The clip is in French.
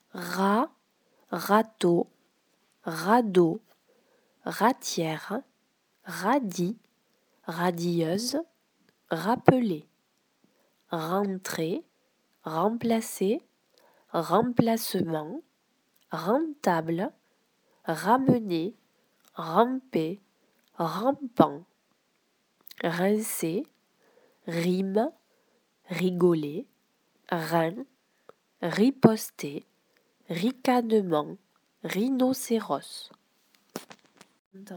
rat, râteau, radeau, ratière, radis, radieuse, rappeler, rentrer, remplacer, remplacement, rentable, ramener, ramper, rampant, rincer, rime, rigoler, rein, riposter, ricanement, rhinocéros.